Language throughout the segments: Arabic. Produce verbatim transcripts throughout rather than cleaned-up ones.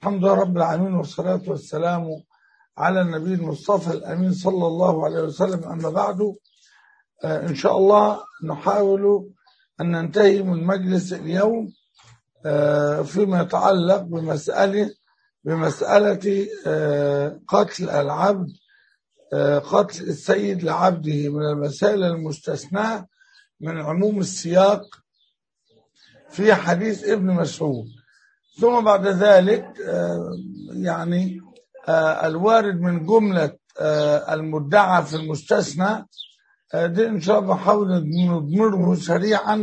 الحمد لله رب العالمين، والصلاة والسلام على النبي المصطفى الأمين صلى الله عليه وسلم. أما بعد، إن شاء الله نحاول أن ننتهي من مجلس اليوم فيما يتعلق بمسألة بمسألة قتل العبد، قتل السيد لعبده، من المسائل المستثناة من عموم السياق في حديث ابن مسعود. ثم بعد ذلك يعني الوارد من جملة المدعى في المستثنى دي إن شاء الله نحاول نضمره سريعا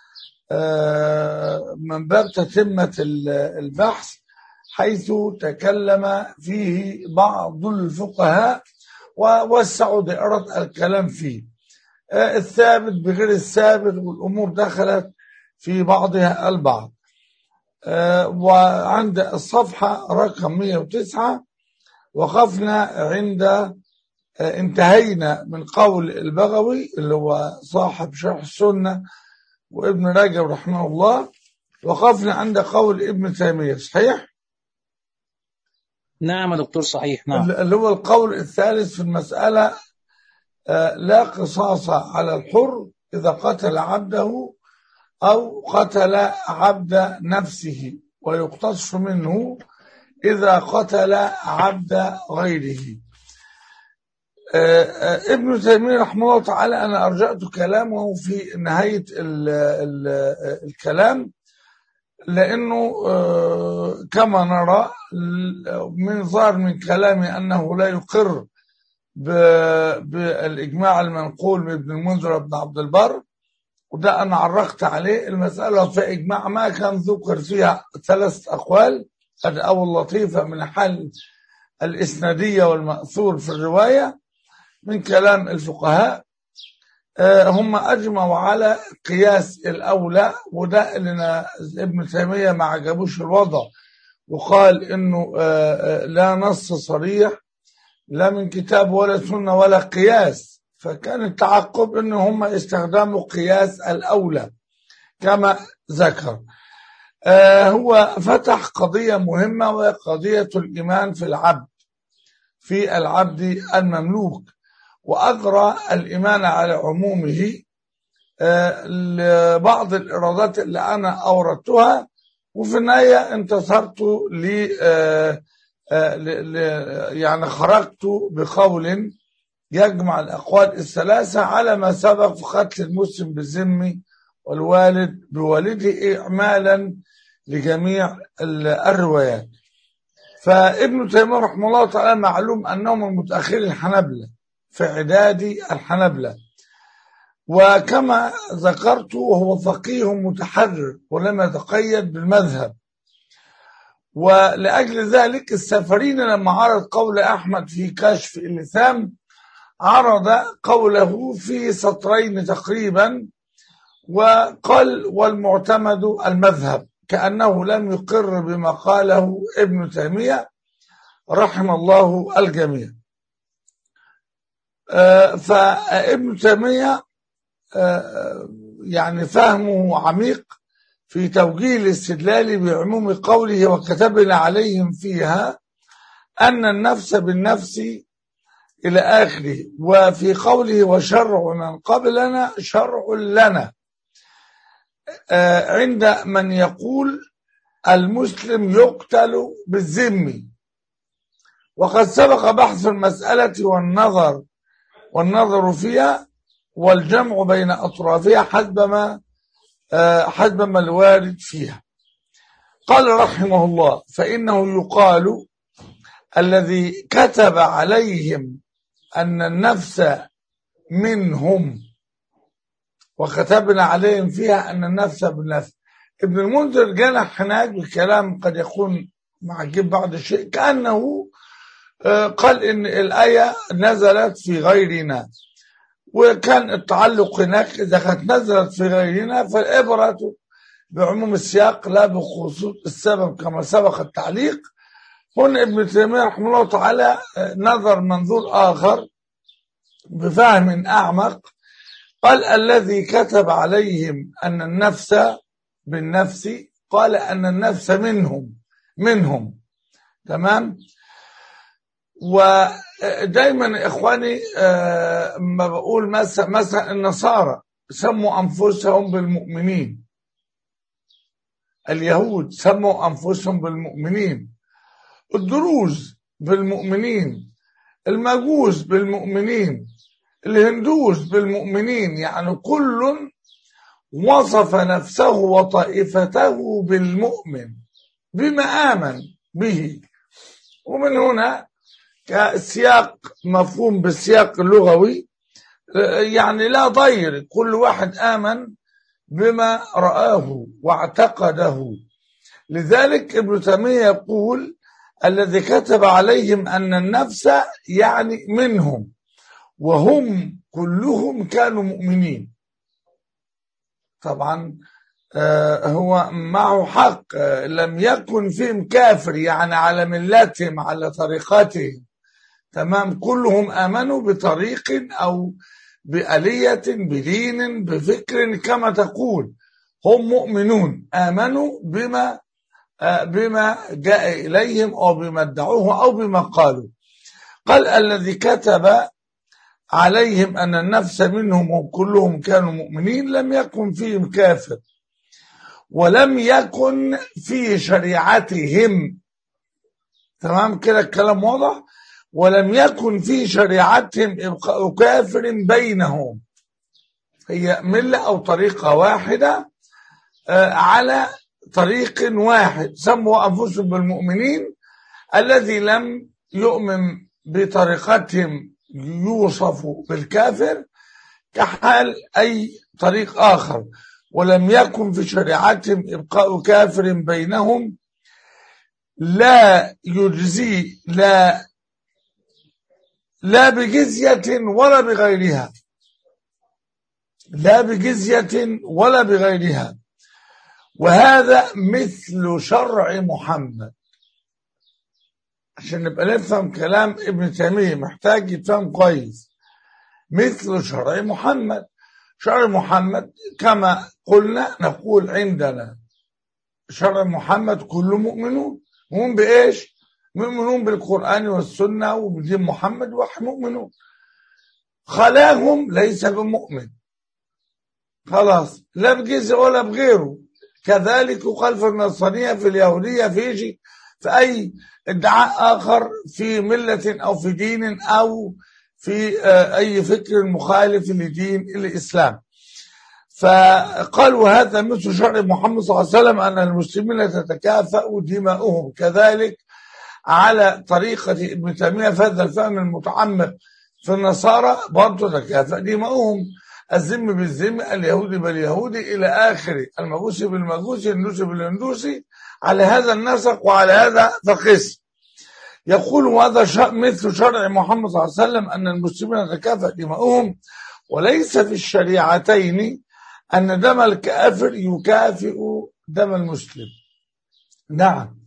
من باب تتمة البحث، حيث تكلم فيه بعض الفقهاء ووسعوا دائرة الكلام فيه، الثابت بغير الثابت، والأمور دخلت في بعضها البعض. وعند الصفحة رقم مئة وتسعة وقفنا عند انتهينا من قول البغوي اللي هو صاحب شرح السنة وابن رجب رحمه الله، وقفنا عند قول ابن تيمية. صحيح؟ نعم يا دكتور، صحيح. نعم، اللي هو القول الثالث في المسألة: لا قصاص على الحر إذا قتل عبده أو قتل عبد نفسه، ويقتص منه إذا قتل عبد غيره. ابن تيمية رحمه الله تعالى أنا أرجعت كلامه في نهاية ال ال الكلام، لأنه كما نرى من ظاهر من كلامه أنه لا يقر بالإجماع المنقول من ابن المنذر وابن عبد البر، وده أنا عرقت عليه. المسألة في إجماع ما كان ذكر فيها ثلاث أقوال، أول لطيفة من حال الإسنادية والمأثور في الرواية من كلام الفقهاء. هم أجمعوا على قياس الأولى، وده اللي ابن تيمية ما عجبوش الوضع، وقال إنه لا نص صريح لا من كتاب ولا سنة ولا قياس، فكان التعقب إن هم استخدموا قياس الأولى كما ذكر. هو فتح قضية مهمة، وهي قضية الإيمان في العبد في العبد المملوك، وأجرى الإيمان على عمومه لبعض الإرادات اللي أنا أوردتها، وفي النهاية انتصرت ل يعني خرجت بقول يجمع الأقوال الثلاثة على ما سبق في قتل المسلم بالذمي والوالد بوالده إعمالا لجميع الروايات. فابن تيمية رحمه الله تعالى معلوم أنه من متأخر الحنبلة في عداد الحنبلة، وكما ذكرت هو فقيه متحرر ولم يتقيد بالمذهب، ولأجل ذلك السفرين لما عرض قول أحمد في كشف اللثام عرض قوله في سطرين تقريبا، وقال والمعتمد المذهب، كأنه لم يقر بما قاله ابن تيمية رحم الله الجميع. فابن تيمية يعني فهمه عميق في توجيه الاستدلال بعموم قوله وكتبنا عليهم فيها أن النفس بالنفس إلى آخره، وفي قوله وشرع من قبلنا شرع لنا، عند من يقول المسلم يقتل بالذم. وقد سبق بحث المسألة والنظر والنظر فيها والجمع بين أطرافها حسب ما حسب ما الوارد فيها. قال رحمه الله فإنه يقال الذي كتب عليهم أن النفس منهم وكتبنا عليهم فيها أن النفس بالنفس. ابن المنذر جنح هناك بالكلام قد يكون معجب بعض الشيء، كأنه قال إن الآية نزلت في غيرنا، وكان التعلق هناك إذا كانت نزلت في غيرنا فالعبرة بعموم السياق لا بخصوص السبب كما سبق التعليق. هنا ابن تيمية رحمه الله تعالى نظر منظور آخر بفهم أعمق، قال الذي كتب عليهم أن النفس بالنفس، قال أن النفس منهم منهم تمام. ودايما إخواني ما بقول مثلا مثلا النصارى سموا أنفسهم بالمؤمنين، اليهود سموا أنفسهم بالمؤمنين، الدروز بالمؤمنين، المجوس بالمؤمنين، الهندوس بالمؤمنين، يعني كل وصف نفسه وطائفته بالمؤمن بما آمن به. ومن هنا كسياق مفهوم بالسياق اللغوي، يعني لا ضير، كل واحد آمن بما رآه واعتقده. لذلك ابن تيمية يقول الذي كتب عليهم أن النفس يعني منهم وهم كلهم كانوا مؤمنين. طبعا هو معه حق، لم يكن فيهم كافر يعني على ملتهم على طريقتهم، تمام، كلهم آمنوا بطريق أو بآلية بدين بفكر كما تقول، هم مؤمنون آمنوا بما بما جاء إليهم أو بما ادعوه أو بما قالوا. قال الذي كتب عليهم أن النفس منهم وكلهم كانوا مؤمنين لم يكن فيهم كافر، ولم يكن في شريعتهم، تمام كده الكلام واضح، ولم يكن في شريعتهم إبقاء كافر بينهم، هي ملة أو طريقة واحدة على طريق واحد، سموا أنفسهم بالمؤمنين. الذي لم يؤمن بطريقتهم يوصف بالكافر كحال أي طريق آخر، ولم يكن في شريعتهم إبقاء كافر بينهم لا يجزي لا لا بجزية ولا بغيرها، لا بجزية ولا بغيرها. وهذا مثل شرع محمد. عشان نبقى نفهم كلام ابن تيمية محتاج يفهم كويس. مثل شرع محمد، شرع محمد كما قلنا نقول عندنا شرع محمد كله مؤمنون. مؤمنون بإيش؟ مؤمنون بالقرآن والسنة وبدين محمد ومؤمنون. خلاهم ليس بمؤمن، خلاص، لا بجزء ولا بغيره. كذلك يقال في النصرانية في اليهودية في يجي في أي ادعاء آخر في ملة أو في دين أو في أي فكر مخالف لدين الإسلام. فقالوا هذا مثل شرع محمد صلى الله عليه وسلم أن المسلمين تتكافأ دماؤهم، كذلك على طريقة ابن تيمية في هذا الفهم المتعمق في النصارى برضه تتكافأ دماؤهم، الذم بالذم، اليهودي باليهودي إلى آخره، المجوسي بالمجوسي، الهندوسي بالهندوسي، على هذا النسق وعلى هذا فقس. يقول وهذا مثل شرع محمد صلى الله عليه وسلم أن المسلمين تتكافأ دماؤهم، وليس في الشريعتين أن دم الكافر يكافئ دم المسلم. نعم،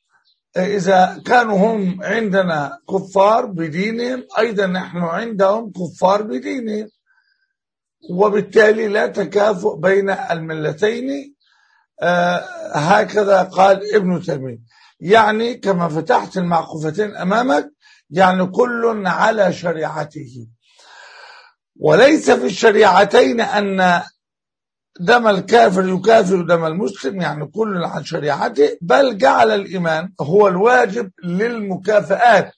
إذا كانوا هم عندنا كفار بدينهم أيضا نحن عندهم كفار بدينهم، وبالتالي لا تكافؤ بين الملتين. آه هكذا قال ابن تيمية. يعني كما فتحت المعقوفتين أمامك، يعني كل على شريعته، وليس في الشريعتين أن دم الكافر يكافئ دم المسلم، يعني كل عن شريعته، بل جعل الإيمان هو الواجب للمكافآت.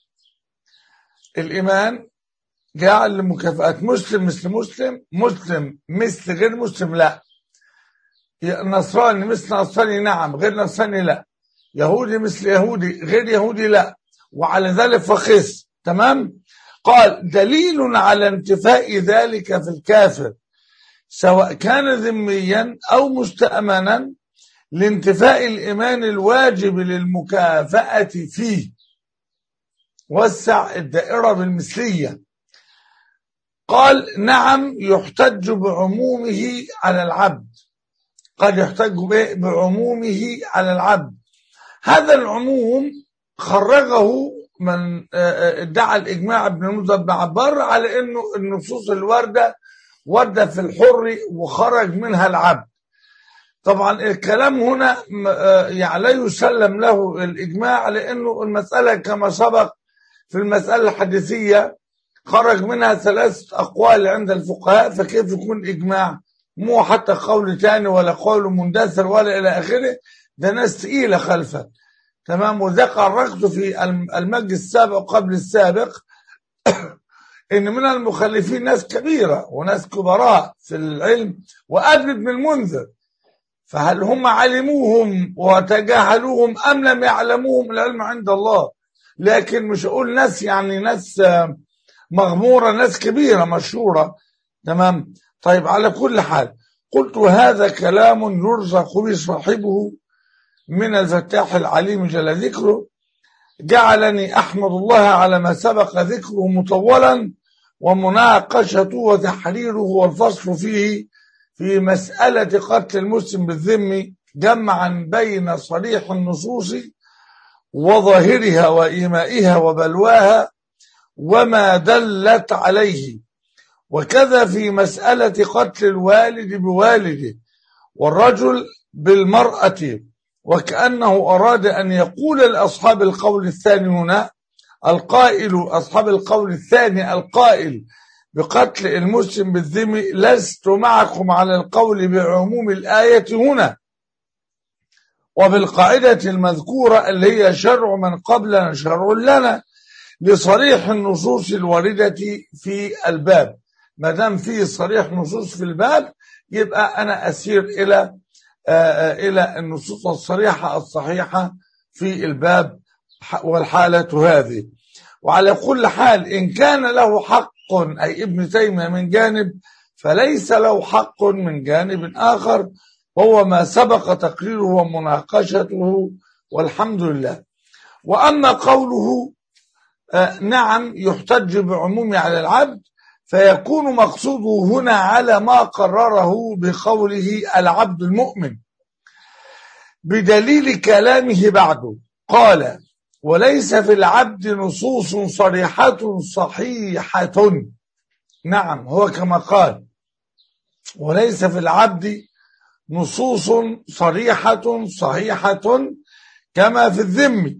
الإيمان جعل المكافآت، مسلم مثل مسلم، مسلم مثل غير مسلم لا، نصراني مثل نصراني نعم، غير نصراني لا، يهودي مثل يهودي غير يهودي لا، وعلى ذلك فخس. تمام. قال دليل على انتفاء ذلك في الكافر سواء كان ذميا أو مستأمنا لانتفاء الإيمان الواجب للمكافأة فيه. وسع الدائرة بالمثلية. قال نعم يحتج بعمومه على العبد، قد يحتج بعمومه على العبد. هذا العموم خرجه من ادعى الإجماع ابن المنذر بن عبار على أنه النصوص الواردة وردة في الحر وخرج منها العبد. طبعا الكلام هنا يعني لا يسلم له الإجماع، لأنه المسألة كما سبق في المسألة الحديثية خرج منها ثلاث أقوال عند الفقهاء، فكيف يكون إجماع؟ مو حتى قول تاني ولا قول مندثر ولا إلى آخره، ده ناس ثقيلة خلفه. تمام. وذا قررت في المجلس السابق قبل السابق إن من المخلفين ناس كبيرة وناس كبراء في العلم وقبل ابن المنذر، فهل هم علموهم وتجاهلوهم أم لم يعلموهم؟ العلم عند الله. لكن مش أقول ناس يعني ناس مغمورة، ناس كبيرة مشهورة. تمام. طيب، على كل حال قلت هذا كلام يرزق به صاحبه من الفتاح العليم جل ذكره، جعلني أحمد الله على ما سبق ذكره مطولا ومناقشته وتحريره والفصل فيه في مسألة قتل المسلم بالذم، جمعا بين صريح النصوص وظاهرها وإيمائها وبلواها وما دلت عليه، وكذا في مسألة قتل الوالد بوالده والرجل بالمرأة، وكأنه أراد أن يقول لأصحاب القول الثاني هنا القائل أصحاب القول الثاني القائل بقتل المسلم بالذم لست معكم على القول بعموم الآية هنا وبالقاعدة المذكورة اللي هي شرع من قبلنا شرع لنا لصريح النصوص الواردة في الباب. ما دام فيه صريح نصوص في الباب يبقى أنا أسير إلى آه إلى النصوص الصريحة الصحيحة في الباب، والحالة هذه. وعلى كل حال إن كان له حق أي ابن تيمية من جانب، فليس له حق من جانب آخر، وهو ما سبق تقريره ومناقشته، والحمد لله. وأما قوله آه نعم يحتج بعموم على العبد، فيكون مقصوده هنا على ما قرره بقوله العبد المؤمن، بدليل كلامه بعده قال وليس في العبد نصوص صريحة صحيحة. نعم، هو كما قال وليس في العبد نصوص صريحة صحيحة كما في الذم،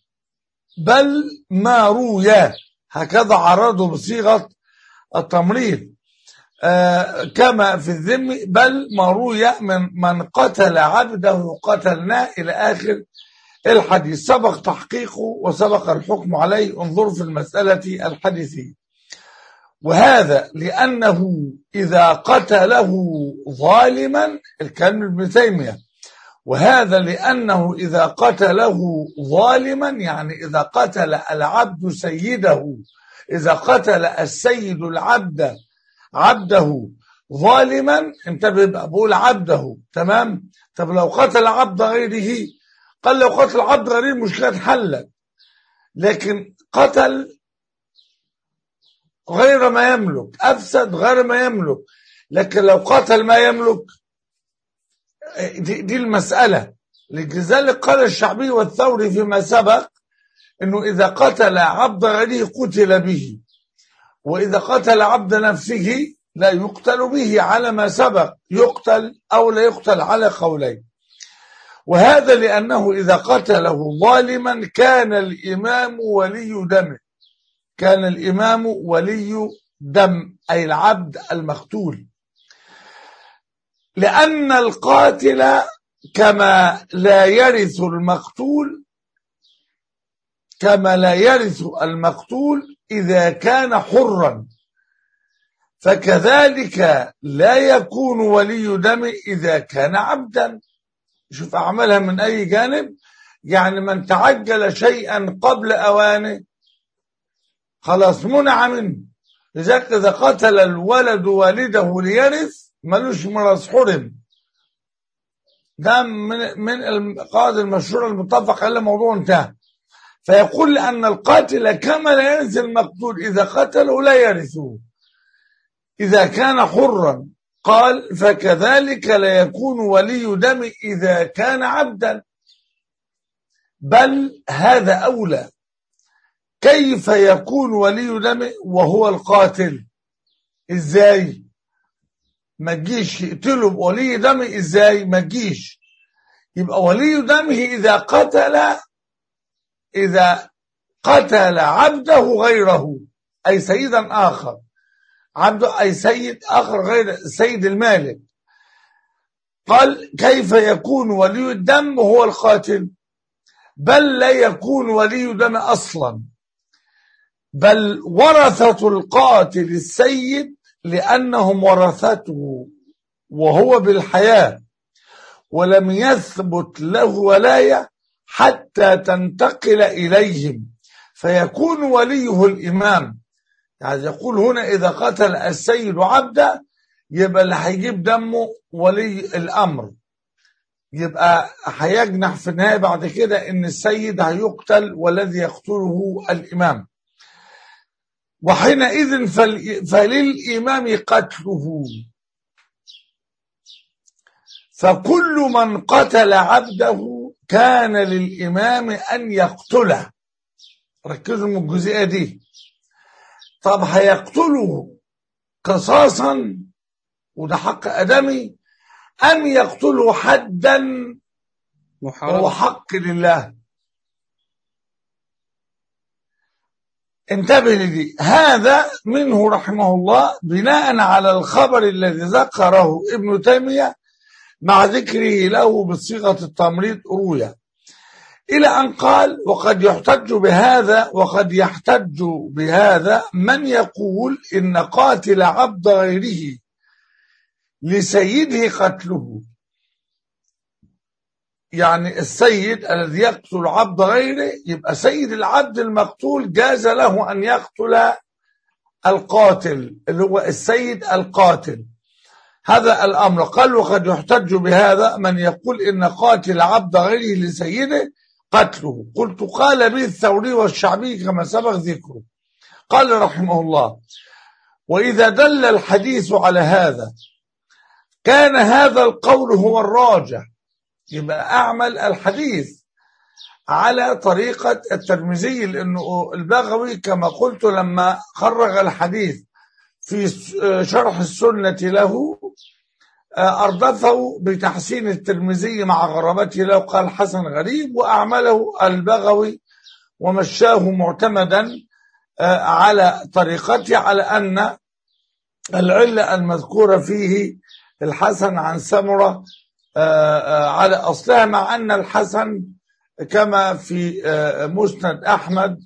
بل ما روياه، هكذا عرضه بصيغة التمريض، آه كما في الذم بل ما روي من من قتل عبده قتلناه إلى آخر الحديث. سبق تحقيقه وسبق الحكم عليه، انظر في المسألة الحديثية. وهذا لأنه إذا قتله ظالما، الكلام ابن تيمية، وهذا لأنه إذا قتله ظالما يعني إذا قتل العبد سيده، إذا قتل السيد العبد عبده ظالما، انتبه بقول عبده. تمام. طب لو قتل عبد غيره، قال لو قتل عبد غيره المشكلة اتحلت، لكن قتل غير ما يملك، أفسد غير ما يملك. لكن لو قتل ما يملك، دي, دي المسألة. لذلك قال الشعبي والثوري فيما سبق انه اذا قتل عبد غيره قتل به، واذا قتل عبد نفسه لا يقتل به، على ما سبق يقتل او لا يقتل على قولين. وهذا لانه اذا قتله ظالما كان الامام ولي دمه، كان الامام ولي دم اي العبد المقتول، لان القاتل كما لا يرث المقتول كما لا يرث المقتول إذا كان حرا، فكذلك لا يكون ولي دم إذا كان عبدا. شوف أعملها من أي جانب، يعني من تعجل شيئا قبل أوانه خلاص منع منه. لذلك إذا قتل الولد والده ليرث ملوش ميراث، حرم. ده من من القواعد المشهورة المتفق على موضوع انتهى. فيقول أن القاتل كما لا يرث المقتول إذا قتله لا يرثه إذا كان حرا، قال فكذلك لا يكون ولي دم إذا كان عبدا، بل هذا أولى. كيف يكون ولي دم وهو القاتل؟ إزاي؟ ما تجيش يقتله بولي دمه. ازاي ما تجيش؟ يبقى ولي دمه اذا قتل اذا قتل عبده غيره، اي سيدا اخر، عبده اي سيد اخر غير سيد المالك. قال كيف يكون ولي الدم هو القاتل؟ بل لا يكون ولي دم اصلا، بل ورثة القاتل السيد لانهم ورثته وهو بالحياة، ولم يثبت له ولاية حتى تنتقل إليهم، فيكون وليه الإمام. يعني يقول هنا إذا قتل السيد عبده يبقى اللي هيجيب دمه ولي الأمر، يبقى هيجنح في النهاية بعد كده إن السيد هيقتل والذي يقتله الإمام. وحينئذ فللإمام قتله، فكل من قتل عبده كان للإمام أن يقتله. ركزوا من الجزئية دي. طب هيقتله قصاصا وده حق أدمي، أم يقتله حدا وهو حق لله؟ انتبه لدي. هذا منه رحمه الله بناء على الخبر الذي ذكره ابن تيمية مع ذكره له بصيغة التمريض روية، إلى أن قال وقد يحتج بهذا وقد يحتج بهذا من يقول إن قاتل عبد غيره لسيده قتله. يعني السيد الذي يقتل عبد غيره يبقى سيد العبد المقتول جاز له أن يقتل القاتل اللي هو السيد القاتل. هذا الأمر. قال وقد يحتج بهذا من يقول إن قاتل عبد غيره لسيده قتله. قلت قال به الثوري والشعبي كما سبق ذكره. قال رحمه الله وإذا دل الحديث على هذا كان هذا القول هو الراجح. يبقى أعمل الحديث على طريقة الترمذي، لأنه البغوي كما قلت لما خرج الحديث في شرح السنة له أردفه بتحسين الترمذي مع غرابته له، قال حسن غريب، وأعمله البغوي ومشاه معتمدا على طريقته على أن العلة المذكورة فيه الحسن عن سمرة على أصلها، مع أن الحسن كما في مسند أحمد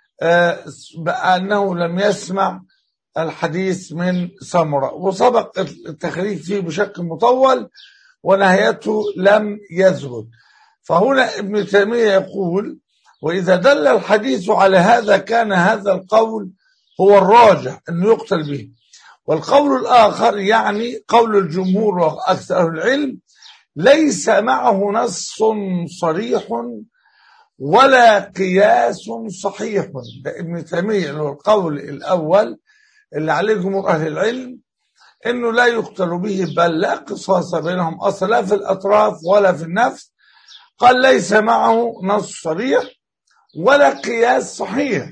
بأنه لم يسمع الحديث من سمرة، وسبق التخريج فيه بشكل مطول ونهايته لم يثبت. فهنا ابن تيمية يقول وإذا دل الحديث على هذا كان هذا القول هو الراجح أنه يقتل به. والقول الآخر يعني قول الجمهور وأكثر العلم ليس معه نص صريح ولا قياس صحيح. ده ابن تيمية اللي هو القول الأول اللي عليه جمهور أهل العلم إنه لا يقتل به، بل لا قصاص بينهم أصلا لا في الأطراف ولا في النفس. قال ليس معه نص صريح ولا قياس صحيح.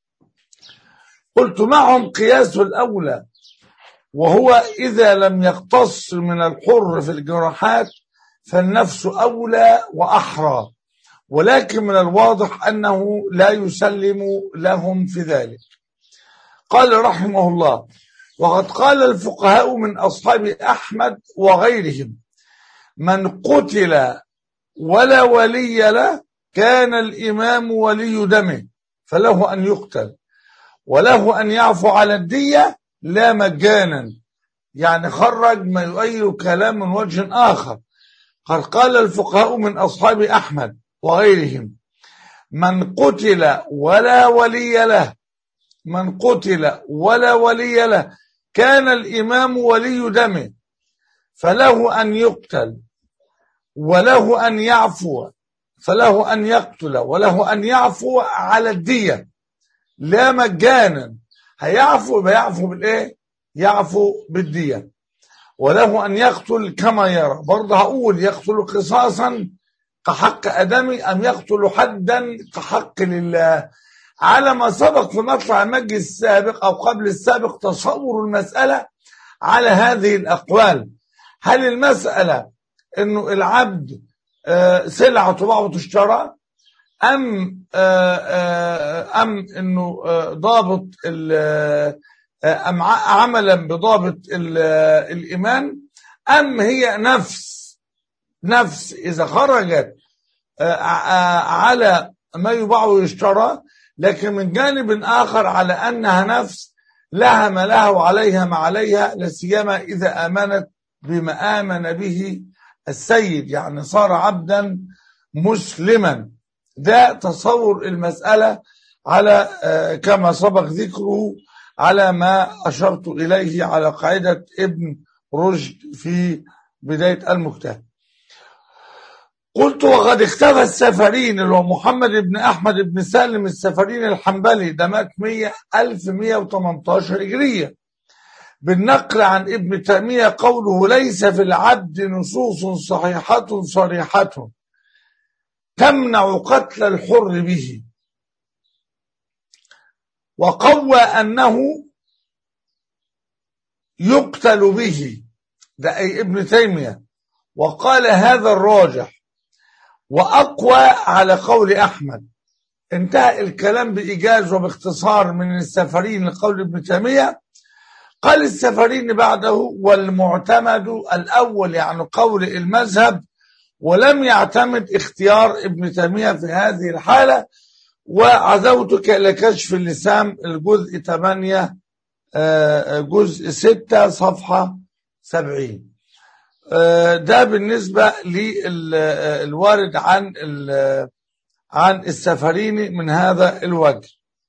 قلت معهم قياس الأولى، وهو إذا لم يقتص من الحر في الجراحات فالنفس أولى وأحرى، ولكن من الواضح أنه لا يسلم لهم في ذلك. قال رحمه الله وقد قال الفقهاء من أصحاب أحمد وغيرهم من قتل ولا ولي له كان الإمام ولي دمه فله أن يقتل وله أن يعفو على الدية لا مجانا. يعني خرج ما يؤيد كلام من وجه آخر. قد قال الفقهاء من أصحاب أحمد وغيرهم من قتل ولا ولي له من قتل ولا ولي له كان الإمام ولي دمه فله أن يقتل وله أن يعفو فله أن يقتل وله أن يعفو على الدية لا مجانا. هيعفو بيعفو بالإيه؟ يعفو بالدية. وله أن يقتل كما يرى. برضه هقول يقتل قصاصا كحق أدمي أم يقتل حدا كحق لله. على ما سبق في مطلع المجلس السابق أو قبل السابق تصور المسألة على هذه الأقوال. هل المسألة إنه العبد سلعة تباع وتشترى، أم أم إنه ضابط أم عملا بضابط الإيمان، أم هي نفس نفس إذا خرجت على ما يباع ويشترى، لكن من جانب آخر على أنها نفس لها ما لها وعليها ما عليها، لسيما إذا آمنت بما آمن به السيد، يعني صار عبدا مسلما. ده تصور المسألة على كما سبق ذكره، على ما أشرت إليه على قاعدة ابن رشد في بداية المجتهد. قلت وقد اختفى السفرين، اللي هو محمد بن أحمد بن سالم السفرين الحنبلي، ده مات ألف ومئة وثمانية عشر هجرية، بالنقل عن ابن تيمية قوله ليس في العبد نصوص صحيحة صريحة تمنع قتل الحر به، وقوى أنه يقتل به، ده أي ابن تيمية، وقال هذا الراجح وأقوى على قول أحمد. انتهى الكلام بإيجاز وباختصار من السفرين لقول ابن تيمية. قال السفرين بعده والمعتمد الأول، يعني قول المذهب، ولم يعتمد اختيار ابن تيمية في هذه الحالة. وعزوتك إلى كشف اللسان الجزء ثمانية جزء ستة صفحة سبعين. ده بالنسبة للوارد عن عن السفرين من هذا الوجه.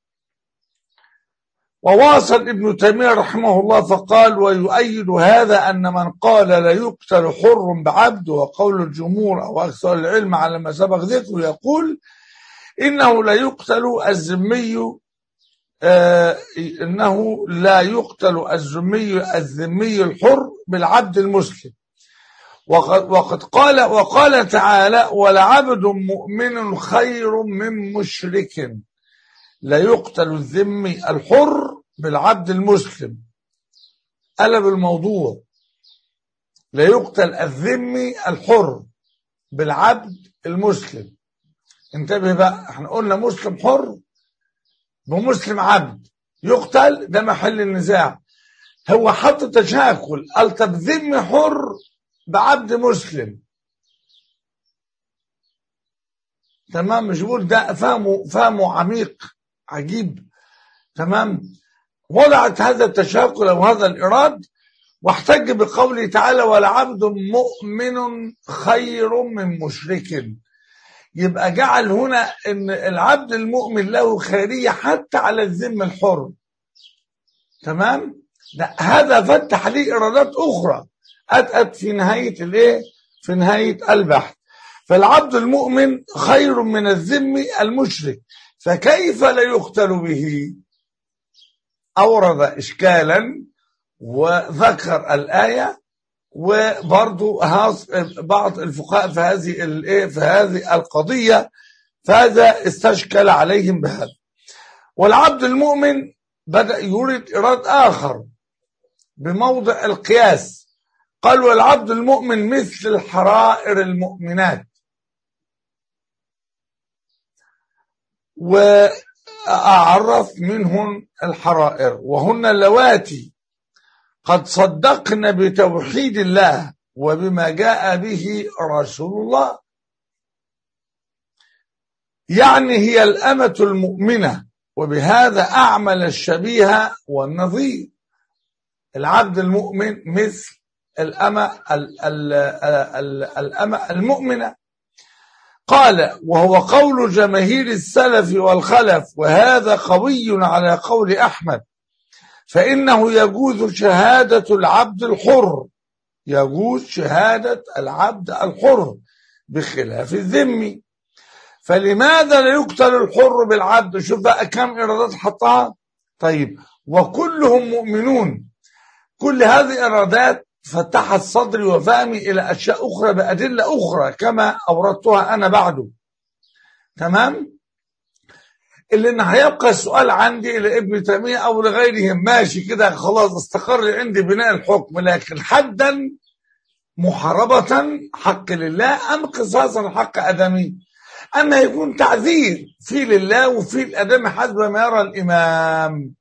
وواصل ابن تيمية رحمه الله فقال ويؤيد هذا أن من قال لا يقتل حر بعبد، وقول الجمهور أو أكثر العلم على ما سبق ذكره يقول إنه لا يقتل الذمي آه إنه لا يقتل الذمي الذمي الحر بالعبد المسلم. وقد, وقد قال وقال تعالى ولعبد مؤمن خير من مشرك، لا يقتل الذمي الحر بالعبد المسلم. قلب الموضوع، لا يقتل الذمي الحر بالعبد المسلم. انتبه بقى، احنا قلنا مسلم حر بمسلم عبد يقتل، ده محل النزاع. هو حط تشاكل، قال طب ذمي حر بعبد مسلم، تمام؟ مش بقول ده فهمه فهمه عميق عجيب، تمام؟ وضعت هذا التشاكل او هذا الاراد، واحتج بقوله تعالى ولعبد مؤمن خير من مشرك. يبقى جعل هنا ان العبد المؤمن له خيرية حتى على الذم الحر، تمام؟ هذا فتح لي ارادات اخرى اتت في نهاية الايه في نهاية البحث. فالعبد المؤمن خير من الذم المشرك، فكيف لا يقتل به؟ اورد اشكالا وذكر الايه، وبرضو بعض الفقهاء في هذه الايه في هذه القضيه، فهذا استشكل عليهم بهذا. والعبد المؤمن بدأ يريد إراد آخر بموضع القياس، قال والعبد المؤمن مثل الحرائر المؤمنات، وأعرف منهن الحرائر وهن اللواتي قد صدقن بتوحيد الله وبما جاء به رسول الله، يعني هي الأمة المؤمنة، وبهذا أعمل الشبيه والنظير. العبد المؤمن مثل الأمة الأمة المؤمنة. قال وهو قول جماهير السلف والخلف، وهذا قوي على قول أحمد، فإنه يجوز شهادة العبد الحر، يجوز شهادة العبد الحر بخلاف الذمي. فلماذا لا يقتل الحر بالعبد؟ شوف بقى كم إرادات حطها. طيب وكلهم مؤمنون. كل هذه إرادات فتحت صدري وفهمي إلى أشياء أخرى بأدلة أخرى كما أوردتها أنا بعده، تمام؟ اللي إن هيبقى السؤال عندي لابن تيمية أو لغيرهم ماشي كده خلاص استقر عندي بناء الحكم، لكن حدا محاربة حق لله أم قصاصا حق آدمي؟ أما يكون تعذير في لله وفي الآدمي حسب ما يرى الإمام.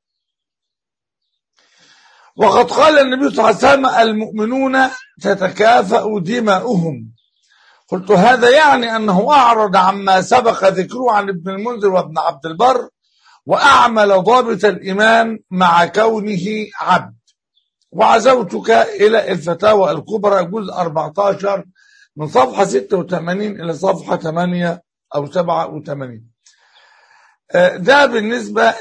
وقد قال النبي صلى الله عليه وسلم المؤمنون تتكافأ دماؤهم. قلت هذا يعني أنه أعرض عما سبق ذكره عن ابن المنذر وابن عبد البر، وأعمل ضابط الإيمان مع كونه عبد. وعزوتك إلى الفتاوى الكبرى جزء أربعة عشر من صفحة ستة وثمانين إلى صفحة ثمانية أو سبعة وثمانين. ده بالنسبة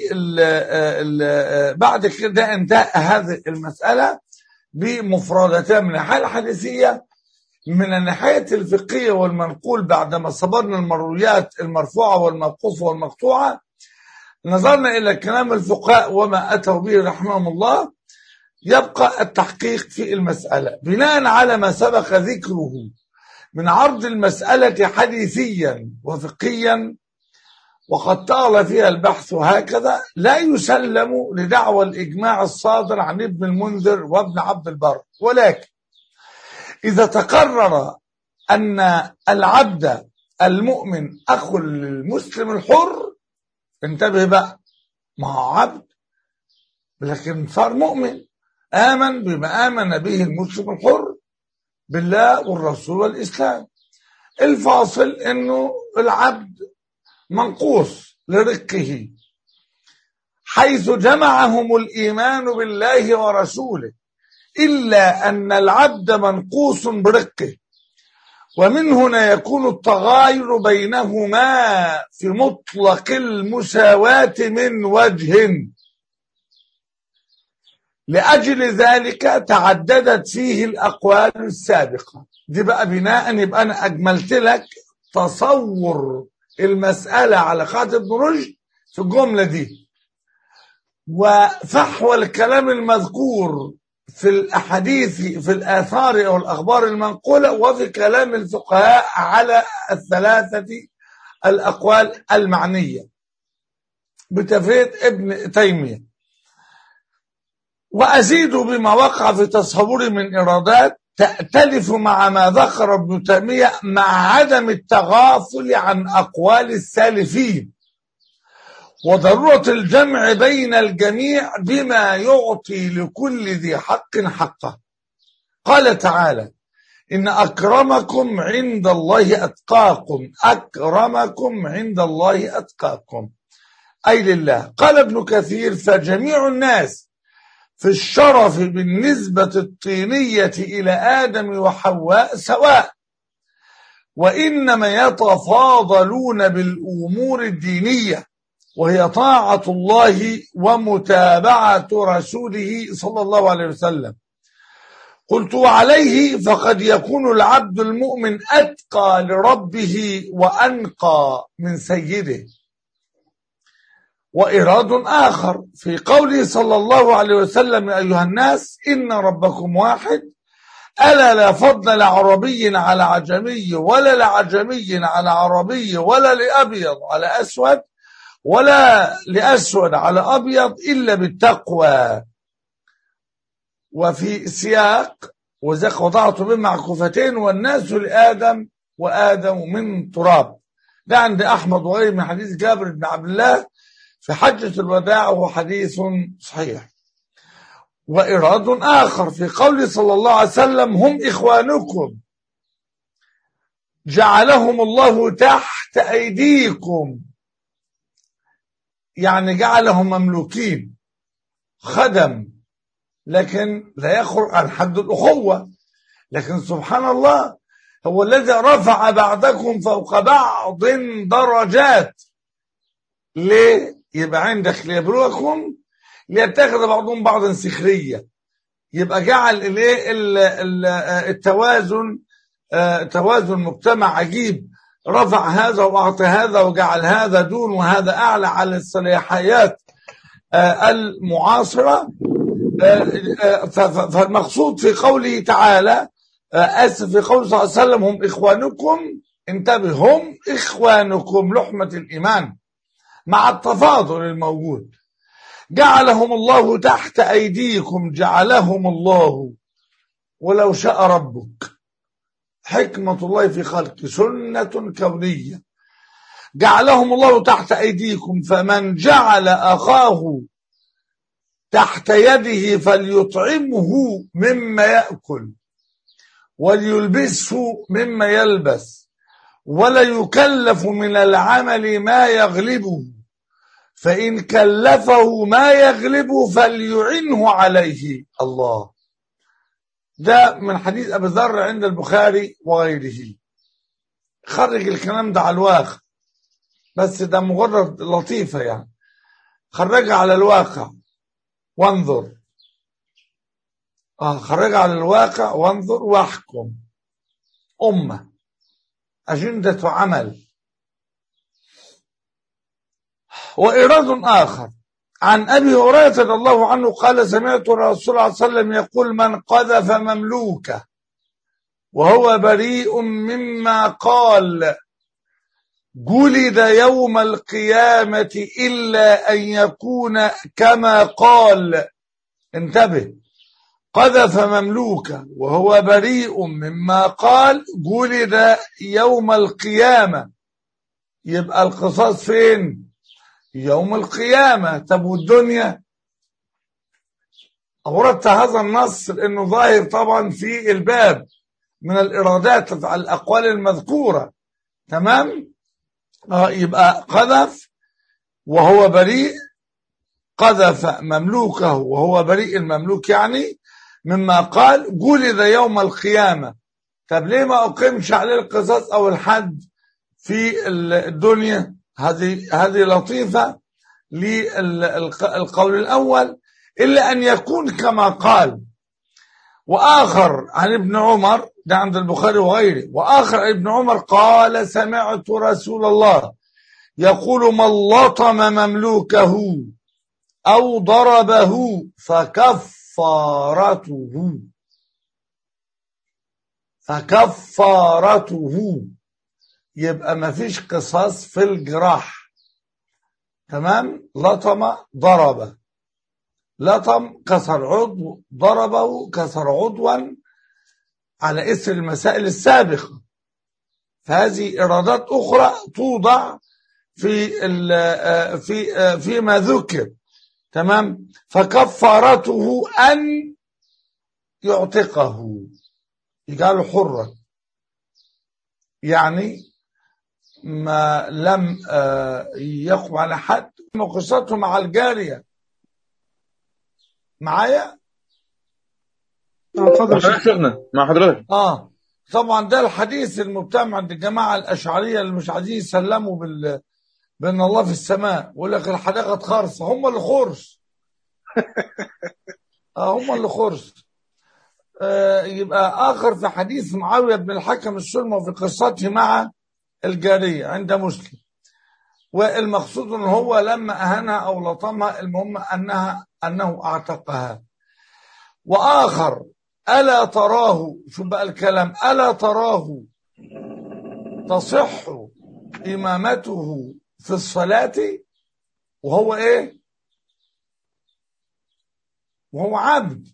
لي. بعد كده انتهى هذه المسألة بمفردتها من الناحية الحديثية، من الناحية الفقهية والمنقول. بعدما صبرنا المرويات المرفوعة والموقوفة والمقطوعة، نظرنا إلى كلام الفقهاء وما أتوا به رحمهم الله. يبقى التحقيق في المسألة بناء على ما سبق ذكره من عرض المسألة حديثيا وفقهيا، وقد طال فيها البحث هكذا. لا يسلم لدعوى الإجماع الصادر عن ابن المنذر وابن عبد البر، ولكن إذا تقرر أن العبد المؤمن أخو المسلم الحر، انتبه بقى، ما هو عبد لكن صار مؤمن، آمن بما آمن به المسلم الحر بالله والرسول والإسلام. الفاصل إنه العبد منقوص لرقه، حيث جمعهم الإيمان بالله ورسوله، إلا أن العبد منقوص برقه. ومن هنا يكون التغاير بينهما في مطلق المساواة من وجه. لأجل ذلك تعددت فيه الأقوال السابقة. دي بقى بناء يبقى أنا أجملت لك تصور المسألة على قاعدة ابن رشد في الجملة دي، وفحوى الكلام المذكور في الأحاديث في الآثار أو الأخبار المنقولة، وفي كلام الفقهاء على الثلاثة الأقوال المعنية بتفريد ابن تيمية. وأزيد بما وقع في تصوري من إرادات تأتلف مع ما ذكر ابن تيمية، مع عدم التغافل عن أقوال السالفين وضرورة الجمع بين الجميع بما يعطي لكل ذي حق حقه. قال تعالى: إن أكرمكم عند الله أتقاكم. أكرمكم عند الله أتقاكم أي لله. قال ابن كثير: فجميع الناس في الشرف بالنسبة الطينية إلى آدم وحواء سواء، وإنما يتفاضلون بالأمور الدينية، وهي طاعة الله ومتابعة رسوله صلى الله عليه وسلم. قلت: وعليه فقد يكون العبد المؤمن أتقى لربه وأنقى من سيده. وإراد آخر في قوله صلى الله عليه وسلم: يا أيها الناس إن ربكم واحد، ألا لا فضل لعربي على عجمي، ولا لعجمي على عربي، ولا لأبيض على أسود، ولا لأسود على أبيض إلا بالتقوى. وفي سياق: وذاك وضعت بين معكوفتين والناس لآدم وآدم من تراب. ده عند أحمد وغيره من حديث جابر بن عبد الله في حجة الوداع، وهو حديث صحيح. وإراد آخر في قوله صلى الله عليه وسلم: هم إخوانكم جعلهم الله تحت أيديكم، يعني جعلهم مملوكين خدم، لكن لا يخرج عن حد الأخوة. لكن سبحان الله، هو الذي رفع بعضكم فوق بعض درجات. ليه؟ يبقى عندك ليبلوكم ليتخذ بعضهم بعضا سخرية. يبقى جعل الايه التوازن، توازن مجتمع عجيب، رفع هذا واعطى هذا وجعل هذا دون وهذا اعلى على الصلاحيات المعاصرة. فالمقصود في قوله تعالى، اسف، في قوله صلى الله عليه وسلم: هم اخوانكم، انتبه، هم اخوانكم، لحمة الايمان، مع التفاضل الموجود. جعلهم الله تحت أيديكم، جعلهم الله، ولو شاء ربك. حكمة الله في خلقه سنة كونية. جعلهم الله تحت أيديكم، فمن جعل أخاه تحت يده فليطعمه مما يأكل وليلبسه مما يلبس، ولا يكلف من العمل ما يغلبه، فإن كلفه ما يغلبه فليعنه عليه. الله. ده من حديث أبي ذر عند البخاري وغيره. خرج الكلام ده على الواقع، بس ده مجرد لطيفة يعني. خرجها على الواقع وانظر. آه خرجها على الواقع وانظر واحكم. أمة أجندة عمل. وإيراد آخر عن أبي هريرة رضي الله عنه قال سمعت الرسول صلى الله عليه وسلم يقول من قذف مملوكه وهو بريء مما قال جلد يوم القيامة إلا أن يكون كما قال. انتبه، قذف مملوكه وهو بريء مما قال جلد يوم القيامة. يبقى القصاص فين؟ يوم القيامة. طب والدنيا؟ أوردت هذا النص لأنه ظاهر طبعا في الباب من الإرادات على الأقوال المذكورة. تمام؟ آه يبقى قذف وهو بريء، قذف مملوكه وهو بريء المملوك يعني مما قال جلد يوم القيامة. طب ليه ما أقيمش عليه القصاص أو الحد في الدنيا؟ هذه هذه لطيفة للقول الأول، إلا أن يكون كما قال. وآخر عن ابن عمر، ده عند البخاري وغيره، وآخر عن ابن عمر قال سمعت رسول الله يقول من لطم مملوكه أو ضربه فكفارته فكفارته يبقى ما فيش قصاص في الجراح. تمام؟ لطم ضرب، لطم كسر عضو، ضربه كسر عضوا، على إثر المسائل السابقة. فهذه إرادات أخرى توضع في في فيما ذكر. تمام؟ فكفارته أن يعتقه، يجعله حرا، يعني ما لم يقم على حد قصته مع الجارية. معايا؟ اتفضل شيخنا مع حضرتك. اه طبعا ده الحديث المبتمع عند الجماعة الأشعرية اللي مش عايزين يسلموا بال بأن الله في السماء، ويقول لك الحديقة خرص. هم اللي خرص. آه هم اللي خرص. آه يبقى آخر في حديث معاوية بن الحكم السلمي وفي قصته مع الجارية عند مسلم، والمقصود ان هو لما اهانها او لطمها، المهم انها انه اعتقها. واخر الا تراه، شو بقى الكلام، الا تراه تصح امامته في الصلاة وهو ايه؟ وهو عبد.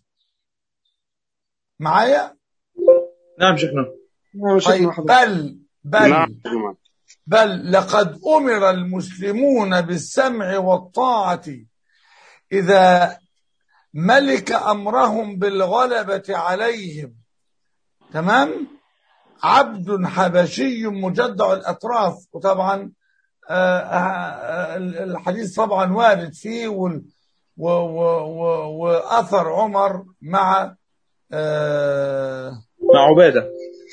معايا؟ نعم شيخنا. طيب بل بل بل لقد أمر المسلمون بالسمع والطاعة إذا ملك أمرهم بالغلبة عليهم. تمام؟ عبد حبشي مجدع الأطراف. وطبعا الحديث طبعا وارد فيه، وأثر عمر مع مع عبادة.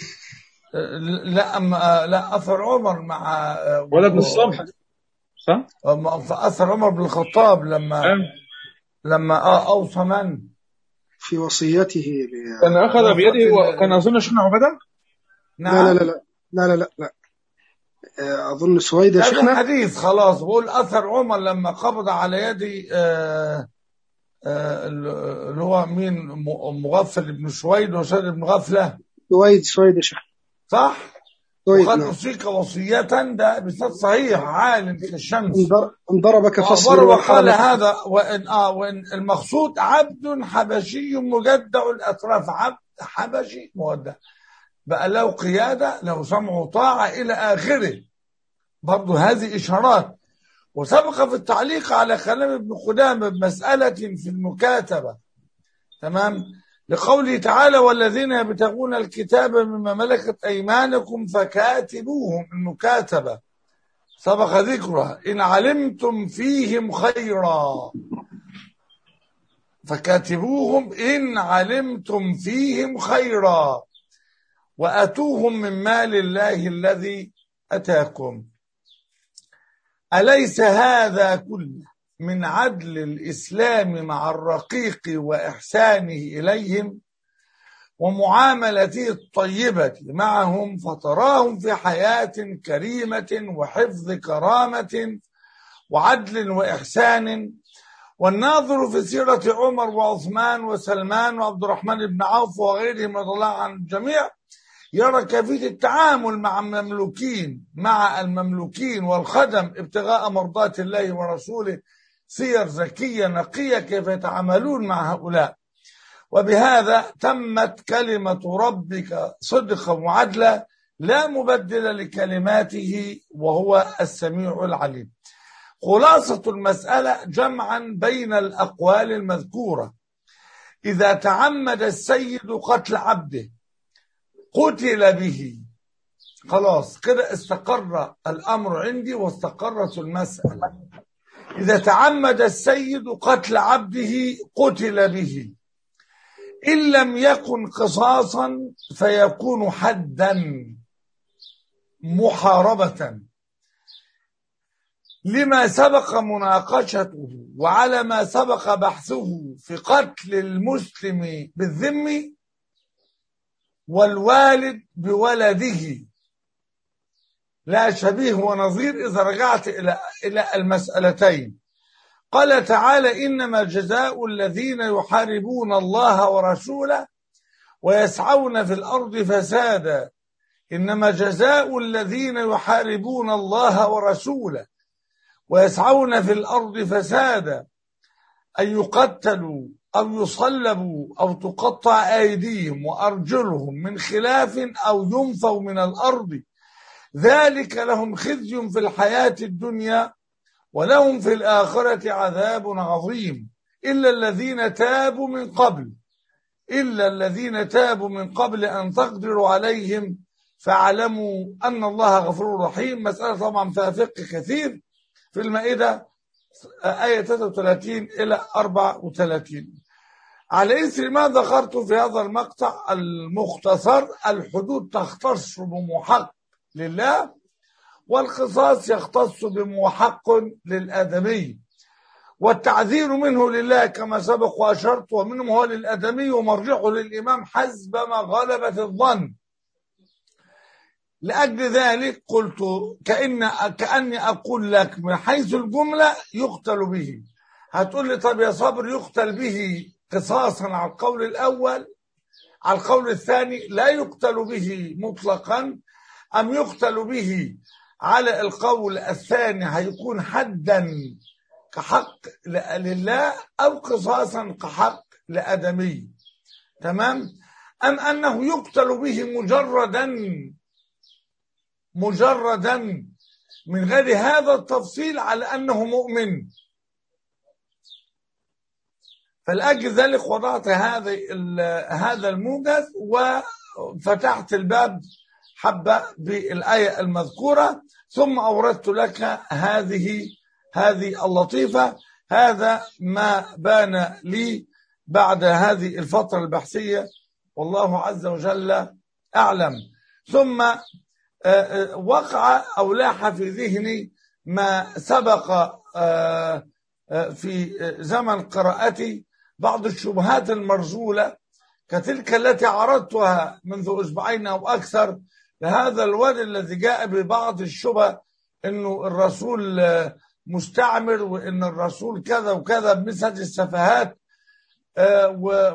لا لا أثر عمر مع ولا ابن الصبح صح؟ فأثر عمر بن الخطاب لما أم. لما اه اوصى من في وصيته كان اخذ بيده، وكان اظن شيخنا عباده. نعم. لا لا لا لا لا لا لا اظن سويدة شيخنا. الحديث خلاص بقول اثر عمر لما قبض على يدي آه آه اللي هو مين، مغفل بن سويد وسيد بن غفله. سويد سويد يا شيخ. صح. طيب وقد نعم. أوصيك وصية، ده بسند صحيح عالم كالشمس. انضر- انضربك فاصبر وأخبر وقال والحرمة. هذا وإن, آه وإن المقصود عبد حبشي مجدع الأطراف، عبد حبشي مودع بقى له قيادة، له سمع وطاعة إلى آخره. برضو هذه إشارات. وسبق في التعليق على كلام ابن قدامة بمسألة في المكاتبة، تمام، لقوله تعالى والذين يبتغون الكتاب مما ملكت أيمانكم فكاتبوهم، المكاتبة سبق ذكرها، إن علمتم فيهم خيرا، فكاتبوهم إن علمتم فيهم خيرا وأتوهم من مال الله الذي أتاكم. أليس هذا كله من عدل الإسلام مع الرقيق وإحسانه إليهم ومعاملته الطيبة معهم، فتراهم في حياة كريمة وحفظ كرامة وعدل وإحسان. والناظر في سيرة عمر وعثمان وسلمان وعبد الرحمن بن عوف وغيرهم رضي الله عن الجميع يرى كيفية التعامل مع المملوكين مع المملوكين والخدم ابتغاء مرضات الله ورسوله، سير زكية نقية كيف يتعاملون مع هؤلاء. وبهذا تمت كلمة ربك صدقا وعدلا لا مبدل لكلماته وهو السميع العليم. خلاصة المسألة جمعا بين الأقوال المذكورة: إذا تعمد السيد قتل عبده قتل به، خلاص كده استقر الأمر عندي واستقرت المسألة. إذا تعمد السيد قتل عبده قتل به، إن لم يكن قصاصا فيكون حدا محاربة، لما سبق مناقشته وعلى ما سبق بحثه في قتل المسلم بالذم والوالد بولده، لا شبيه ونظير إذا رجعت إلى إلى المسألتين. قال تعالى إنما جزاء الذين يحاربون الله ورسوله ويسعون في الأرض فسادا، إنما جزاء الذين يحاربون الله ورسوله ويسعون في الأرض فسادا أن يقتلوا أو يصلبوا أو تقطع أيديهم وأرجلهم من خلاف أو ينفوا من الأرض، ذلك لهم خزي في الحياة الدنيا ولهم في الآخرة عذاب عظيم، إلا الذين تابوا من قبل إلا الذين تابوا من قبل أن تقدروا عليهم فاعلموا أن الله غفور رحيم. مسألة طبعا فيها فقه كثير في المائدة آية ثلاثة وثلاثين إلى أربعة وثلاثين. على إثر ما ذكرت في هذا المقطع المختصر، الحدود تختص بمحق لله والقصاص يختص بمحق للآدمي، والتعذير منه لله كما سبق وأشرت، ومنه هو للآدمي ومرجعه للإمام حسب ما غلبت الظن. لأجل ذلك قلت كأن كأني أقول لك من حيث الجملة يقتل به. هتقول لي طب يا صابر يقتل به قصاصا على القول الأول، على القول الثاني لا يقتل به مطلقا، أم يقتل به على القول الثاني هيكون حدا كحق لله أو قصاصا كحق لآدمي، تمام، أم أنه يقتل به مجردا مجردا من غير هذا التفصيل على أنه مؤمن. فلأجل ذلك وضعت هذا هذا الموجز وفتحت الباب حبة بالآية المذكورة، ثم أوردت لك هذه هذه اللطيفة. هذا ما بان لي بعد هذه الفترة البحثية، والله عز وجل أعلم. ثم وقع أو لاح في ذهني ما سبق في زمن قراءتي بعض الشبهات المرجولة كتلك التي عرضتها منذ أسبوعين أو أكثر لهذا الواد الذي جاء ببعض الشبه إنه الرسول مستعمر وإن الرسول كذا وكذا بمثل السفهات،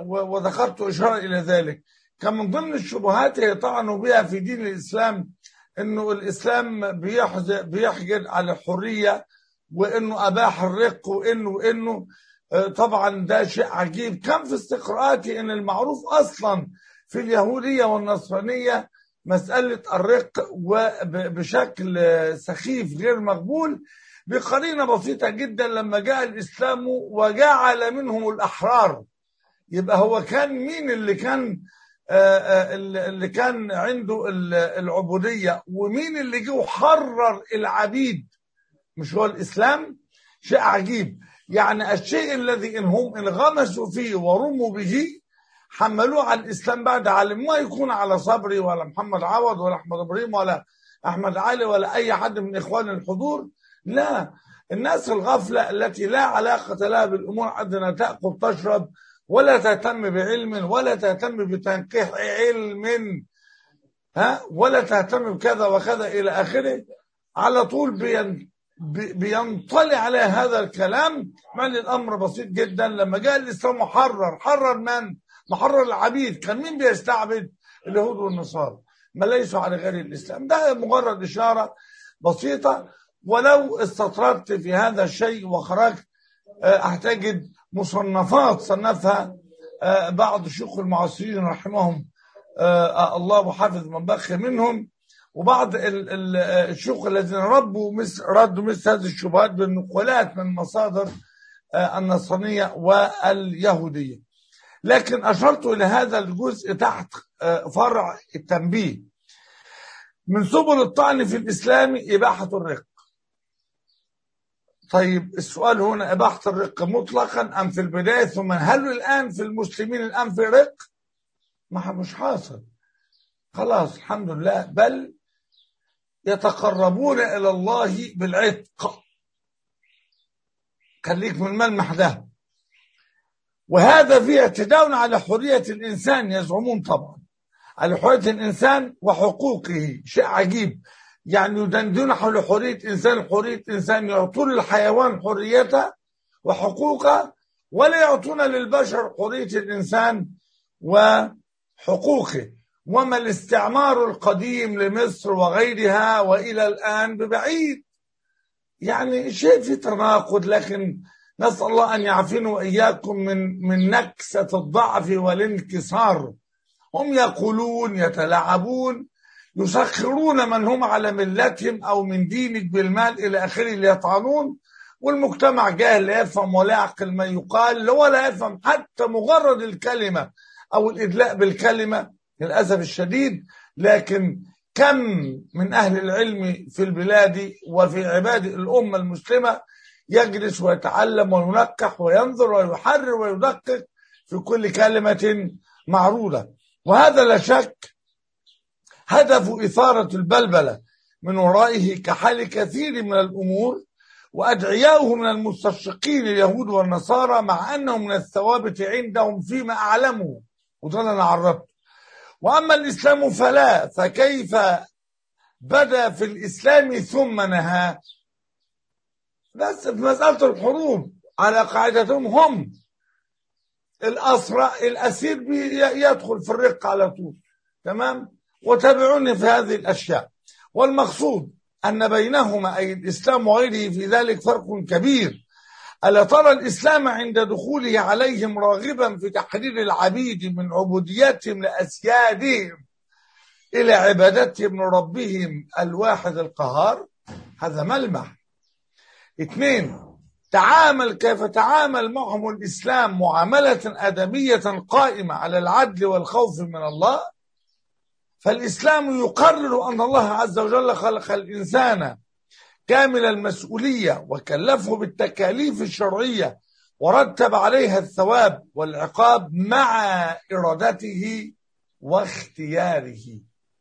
وذكرت إشارة إلى ذلك. كان من ضمن الشبهات يطعنوا بها في دين الإسلام انه الاسلام بيحظ- بيحجر على الحريه، وانه اباح الرق، وانه وانه آه، طبعا ده شيء عجيب. كان في استقراءاتي ان المعروف اصلا في اليهوديه والنصرانيه مساله الرق وبشكل سخيف غير مقبول، بقرينه بسيطه جدا لما جاء الاسلام وجعل منهم الاحرار. يبقى هو كان مين اللي كان آه، آه، اللي كان عنده ال- العبودية، ومين اللي جه وحرر العبيد؟ مش هو الإسلام؟ شيء عجيب. يعني الشيء الذي إن هم انغمسوا فيه ورموا به حملوه على الإسلام بعد علم، ما يكون على صبري ولا محمد عوض ولا أحمد إبراهيم ولا أحمد علي ولا أي حد من إخوان الحضور. لا، الناس الغفلة التي لا علاقة لها بالأمور عندنا، تأكل تشرب ولا تهتم بعلم ولا تهتم بتنقيح علم، ها، ولا تهتم بكذا وكذا إلى آخره، على طول بين بي- بينطلي على هذا الكلام. مع ان الامر بسيط جدا. لما جاء الاسلام محرر، حرر من؟ محرر العبيد. كان مين بيستعبد؟ اليهود والنصارى، ما ليسوا على غير الاسلام. ده مجرد اشاره بسيطه. ولو استطردت في هذا الشيء وخرجت آه، هتجد مصنفات صنفها آه، بعض الشيوخ المعاصرين رحمهم آه، الله وحافظ من بخ منهم، وبعض ال- ال- الشيوخ الذين ربوا مثل ردوا مثل هذه الشبهات بالنقولات من مصادر آه، النصرانية واليهودية. لكن أشرت إلى هذا الجزء تحت آه، فرع التنبيه. من سبل الطعن في الإسلام إباحة الرق. طيب السؤال هنا، إباحة الرق مطلقا أم في البداية، ثم هل الآن في المسلمين الآن في رق؟ ما مش حاصل خلاص الحمد لله، بل يتقربون إلى الله بالعتق. خليك من الملمح ده. وهذا فيه اعتداء على حرية الإنسان، يزعمون طبعا على حرية الإنسان وحقوقه. شيء عجيب، يعني يدندون حول حرية إنسان. حرية إنسان يعطون الحيوان حريته وحقوقه، ولا يعطون للبشر حرية الإنسان وحقوقه. وما الاستعمار القديم لمصر وغيرها وإلى الآن ببعيد. يعني شيء في تناقض. لكن نسأل الله أن يعافينا وإياكم من من نكسة الضعف والانكسار. هم يقولون يتلاعبون، يسخرون من هم على ملتهم أو من دينك بالمال إلى آخره ليطعنون، والمجتمع جاهل لا يفهم ولا يعقل ما يقال ولا يفهم حتى مجرد الكلمة أو الإدلاء بالكلمة للأسف الشديد. لكن كم من أهل العلم في البلاد وفي عباد الأمة المسلمة يجلس ويتعلم وينقح وينظر ويحرر ويدقق في كل كلمة معروضة. وهذا لا شك هدف إثارة البلبلة من ورائه كحال كثير من الأمور، وأدعياؤه من المستشرقين اليهود والنصارى، مع أنه من الثوابت عندهم فيما أعلمه، وده أنا عرفته. وأما الإسلام فلا، فكيف بدأ في الإسلام ثم نهى؟ بس في مسألة الحروب على قاعدتهم هم، الأسرى الأسير يدخل في الرق على طول، تمام؟ وتابعوني في هذه الأشياء. والمقصود أن بينهما أي الإسلام وغيره في ذلك فرق كبير. ألا ترى الإسلام عند دخوله عليهم راغبا في تحرير العبيد من عبوديتهم لأسيادهم إلى عبادتهم لربهم الواحد القهار؟ هذا ملمح. اثنين، تعامل كيف تعامل معهم الإسلام معاملة آدمية قائمة على العدل والخوف من الله. فالإسلام يقرر أن الله عز وجل خلق الإنسان كامل المسؤولية وكلفه بالتكاليف الشرعية ورتب عليها الثواب والعقاب مع إرادته واختياره.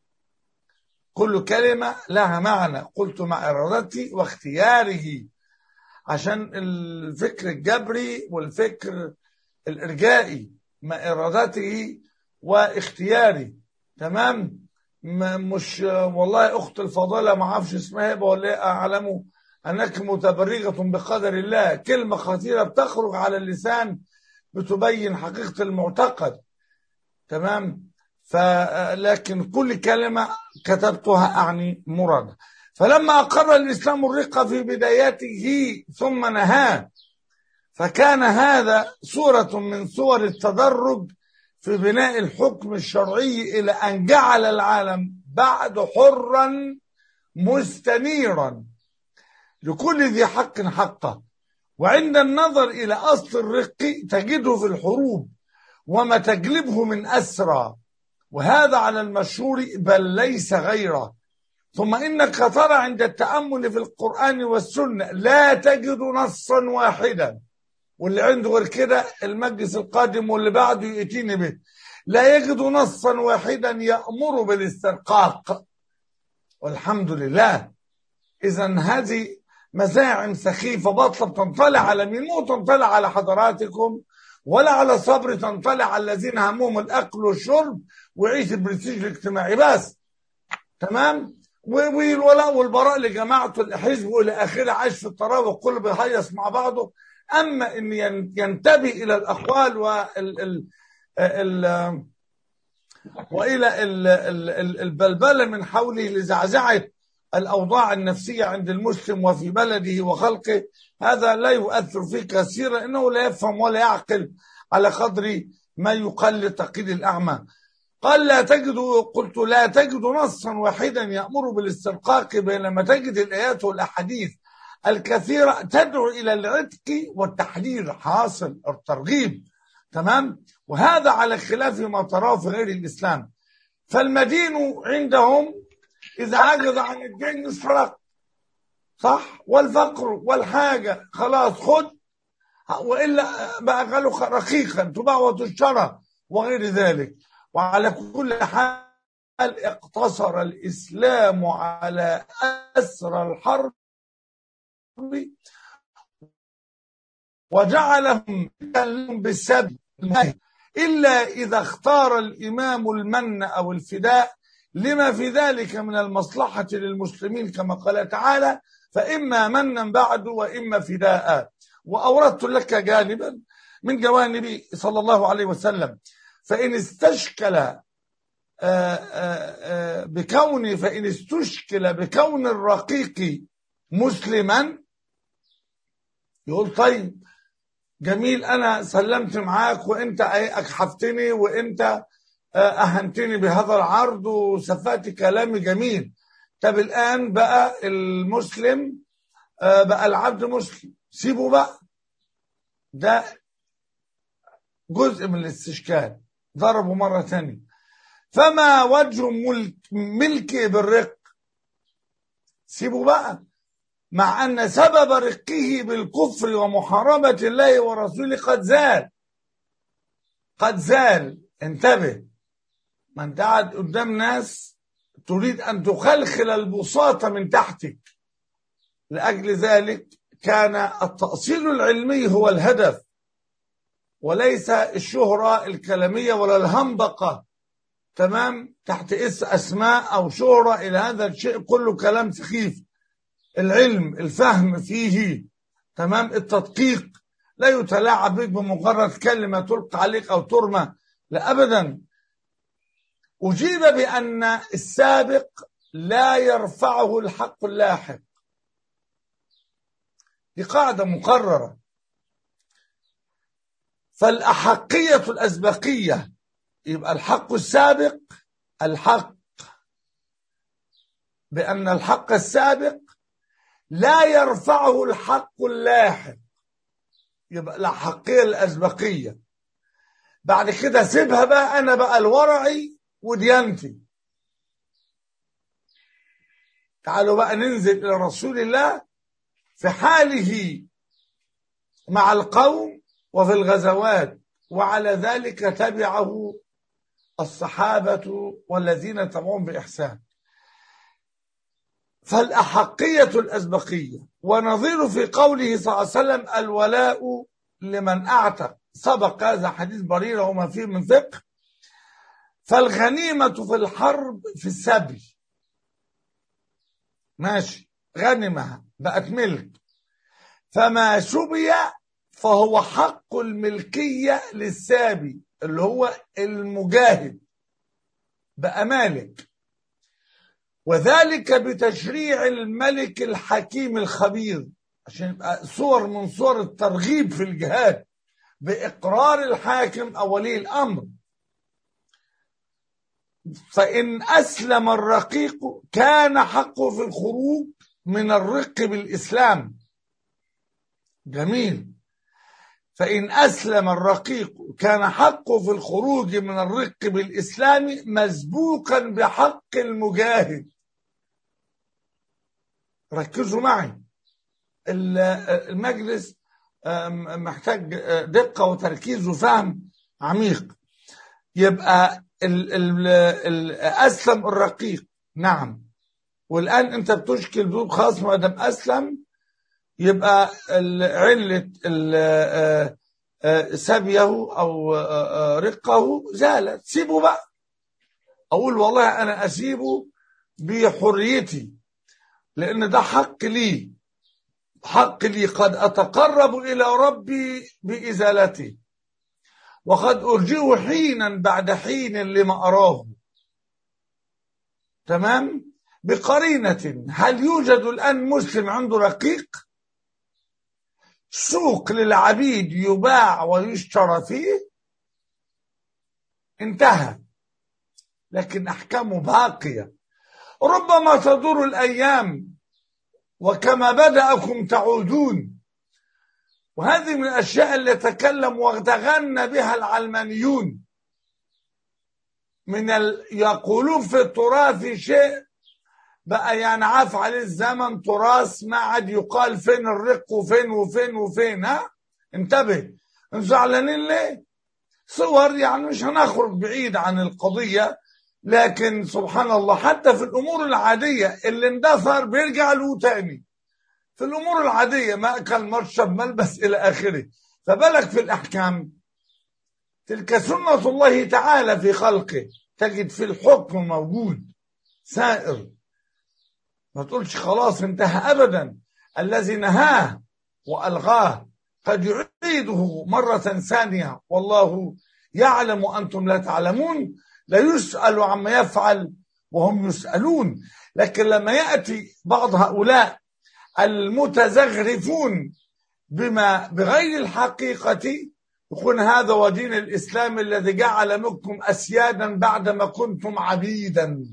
كل كلمة لها معنى. قلت مع إرادته واختياره، عشان الفكر الجبري والفكر الإرجائي. مع إرادته واختياره، تمام؟ مش والله أخت الفضالة ما عارفش اسمها ايه، بقول لها أعلم أنك متبرغة بقدر الله. كلمة خطيرة بتخرج على اللسان بتبين حقيقة المعتقد، تمام؟ فلكن كل كلمة كتبتها أعني مرادة. فلما أقر الإسلام الرق في بدايته ثم نهاه، فكان هذا صورة من صور التدرج في بناء الحكم الشرعي إلى أن جعل العالم بعد حرا مستنيرا لكل ذي حق حقه. وعند النظر إلى أصل الرق تجده في الحروب وما تجلبه من أسرى، وهذا على المشهور بل ليس غيره. ثم إنك ترى عند التأمل في القرآن والسنة لا تجد نصا واحدا، واللي عنده غير كده المجلس القادم واللي بعده يأتيني به، لا يجد نصا واحدا يأمر بالاسترقاق. والحمد لله. إذن هذه مزاعم سخيفة باطلة تنطلع على مين؟ مو تنطلع على حضراتكم ولا على صبر، تنطلع على الذين همهم الأكل والشرب وعيش البرستيج الاجتماعي بس. تمام؟ والولاء والبراء لجماعته الحزب والى اخره، عايش في التراوح كله بيهيص مع بعضه. اما ان ينتبه الى الاقوال وال ال ال والى ال ال البلبله من حوله لزعزعه الاوضاع النفسيه عند المسلم وفي بلده وخلقه، هذا لا يؤثر فيه كثيرا، انه لا يفهم ولا يعقل على قدر ما يقل تقييد الاعمى. قال لا تجد، قلت لا تجد نصا واحدا يأمر بالاسترقاق، بينما تجد الآيات والأحاديث الكثيرة تدعو إلى العتق والتحرير، حاصل الترغيب. تمام؟ وهذا على خلاف ما تراه في غير الإسلام. فالمدين عندهم إذا عجز عن الدين يسرق، صح؟ والفقر والحاجة خلاص خد، وإلا بقى قالوا رقيقا تباع وتشترى وغير ذلك. وعلى كل حال اقتصر الإسلام على أسر الحرب وجعلهم بالسبي، إلا إذا اختار الإمام المن أو الفداء لما في ذلك من المصلحة للمسلمين، كما قال تعالى فإما منا بعد وإما فداء. وأوردت لك جانبا من جوانب صلى الله عليه وسلم، فإن استشكل آآ آآ بكون فإن استشكل بكون الرقيق مسلما، يقول طيب جميل أنا سلمت معاك وأنت أجحفتني وأنت أهنتني بهذا العرض وسفأت كلامي جميل، طب الآن بقى المسلم بقى العبد مسلم، سيبه بقى. ده جزء من الاستشكال. ضربوا مرة ثانية، فما وجه ملك ملكه بالرق؟ سيبوا بقى، مع أن سبب رقه بالكفر ومحاربة الله ورسوله قد زال قد زال انتبه. ما انت قاعد قدام ناس تريد أن تخلخل البساط من تحتك، لأجل ذلك كان التأصيل العلمي هو الهدف، وليس الشهرة الكلامية ولا الهمبقة. تمام؟ تحت اس أسماء أو شهرة إلى هذا الشيء كله كلام سخيف. العلم الفهم فيه، تمام، التدقيق، لا يتلاعب بك بمجرد كلمة تلقى عليك أو ترمى، لا أبدا. أجيب بأن السابق لا يرفعه الحق اللاحق، دي قاعدة مقررة. فالأحقية الأسبقية يبقى الحق السابق، الحق بأن الحق السابق لا يرفعه الحق اللاحق، يبقى الأحقية الأسبقية. بعد كده سيبها بقى، أنا بقى الورعي وديانتي. تعالوا بقى ننزل إلى رسول الله في حاله مع القوم وفي الغزوات، وعلى ذلك تبعه الصحابة والذين تبعهم بإحسان. فالأحقية الأسبقية، ونظير في قوله صلى الله عليه وسلم الولاء لمن أعتق، سبق هذا حديث بريرة وما فيه من فقه. فالغنيمة في الحرب في السبي، ماشي، غنمها بقت ملك، فما شبي فهو حق الملكية للسابي اللي هو المجاهد. بقى مالك، وذلك بتشريع الملك الحكيم الخبير، عشان يبقى صور من صور الترغيب في الجهاد بإقرار الحاكم أو ولي الأمر. فإن أسلم الرقيق كان حقه في الخروج من الرق بالإسلام. جميل. فإن أسلم الرقيق كان حقه في الخروج من الرق بالإسلام مسبوقا بحق المجاهد. ركزوا معي، المجلس محتاج دقة وتركيز وفهم عميق. يبقى ال ال ال أسلم الرقيق، نعم، والآن أنت بتشكل ذوب خاص ما دام أسلم، يبقى علة سبيه أو رقه زالت، سيبه بقى. أقول والله أنا أسيبه بحريتي لأن ده حق لي، حق لي، قد أتقرب إلى ربي بإزالته، وقد أرجئه حينا بعد حين لما أراه. تمام؟ بقرينة، هل يوجد الآن مسلم عنده رقيق؟ سوق للعبيد يباع ويشترى فيه؟ انتهى، لكن أحكامه باقية. ربما تدور الأيام وكما بدأكم تعودون، وهذه من الأشياء اللي تكلم وتغنى بها العلمانيون من ال... يقولون في التراث شيء بقى يعني عاف عليه الزمن، تراث ما عاد يقال فين الرق وفين وفين وفين. ها انتبه، انتوا زعلانين ليه؟ صور يعني مش هنخرج بعيد عن القضية، لكن سبحان الله حتى في الأمور العادية اللي اندثر بيرجع له تاني. في الأمور العادية مأكل مشرب ملبس إلى آخره، فبالك في الأحكام. تلك سنة الله تعالى في خلقه، تجد في الحكم موجود سائر، ما تقولش خلاص انتهى أبدا. الذي نهاه وألغاه قد يعيده مرة ثانية، والله يعلم وأنتم لا تعلمون. لا يسأل عما يفعل وهم يسألون. لكن لما يأتي بعض هؤلاء المتزغرفون بما بغير الحقيقة يكون هذا ودين الإسلام الذي جعل منكم أسيادا بعدما كنتم عبيدا،